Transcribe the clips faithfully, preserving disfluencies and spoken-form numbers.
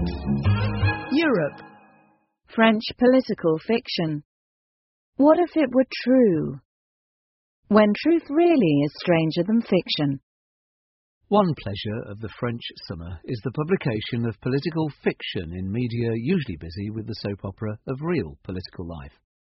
Europe. French political fiction. What if it were true? When truth really is stranger than fiction. One pleasure of the French summer is the publication of political fiction in media usually busy with the soap opera of real political life.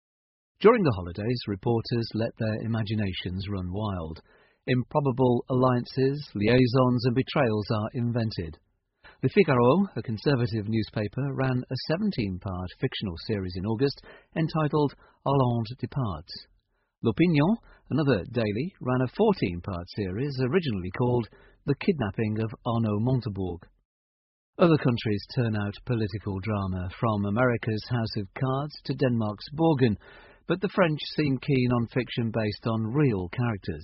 During the holidays, reporters let their imaginations run wild. Improbable alliances, liaisons and betrayals are invented. Le Figaro, a conservative newspaper, ran a seventeen-part fictional series in August entitled Hollande Departs. L'Opinion, another daily, ran a fourteen-part series originally called The Kidnapping of Arnaud Montebourg. Other countries turn out political drama, from America's House of Cards to Denmark's Borgen, but the French seem keen on fiction based on real characters.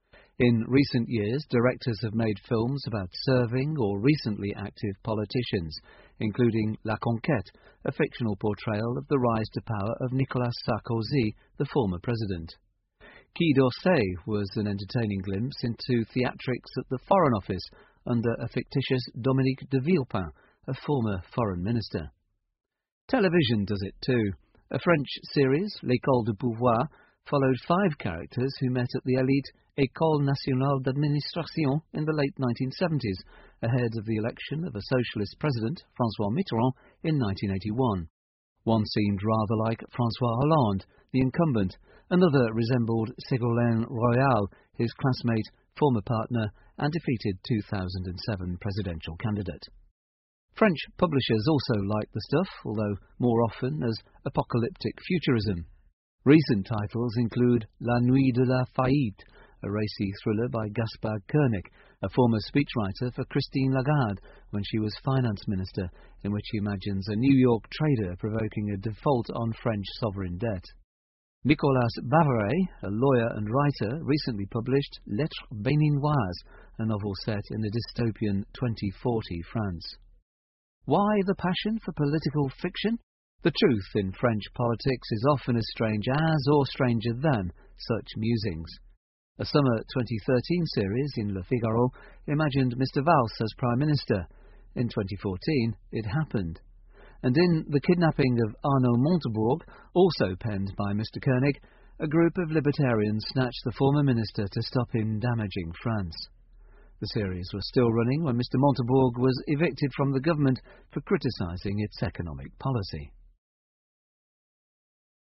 In recent years, directors have made films about serving or recently active politicians, including La Conquête, a fictional portrayal of the rise to power of Nicolas Sarkozy, the former president. Quai d'Orsay was an entertaining glimpse into theatrics at the Foreign Office under a fictitious Dominique de Villepin, a former foreign minister. Television does it too. A French series, L'École du Pouvoir, followed five characters who met at the elite École Nationale d'Administration in the late nineteen seventies, ahead of the election of a socialist president, François Mitterrand, in nineteen eighty-one. One seemed rather like François Hollande, the incumbent. Another resembled Ségolène Royal, his classmate, former partner, and defeated two thousand seven presidential candidate. French publishers also like the stuff, although more often as apocalyptic futurism. Recent titles include La Nuit de la Faillite, a racy thriller by Gaspard Koenig, a former speechwriter for Christine Lagarde when she was finance minister, in which he imagines a New York trader provoking a default on French sovereign debt. Nicolas Bavaret, a lawyer and writer, recently published Lettres Béninoises, a novel set in a dystopian twenty forty France. Why the passion for political fiction? The truth in French politics is often as strange as or stranger than such musings. A summer twenty thirteen series in Le Figaro imagined Mister Valls as Prime Minister. In twenty fourteen, it happened. And in The Kidnapping of Arnaud Montebourg, also penned by Mister Koenig, a group of libertarians snatched the former minister to stop him damaging France. The series was still running when Mister Montebourg was evicted from the government for criticising its economic policy.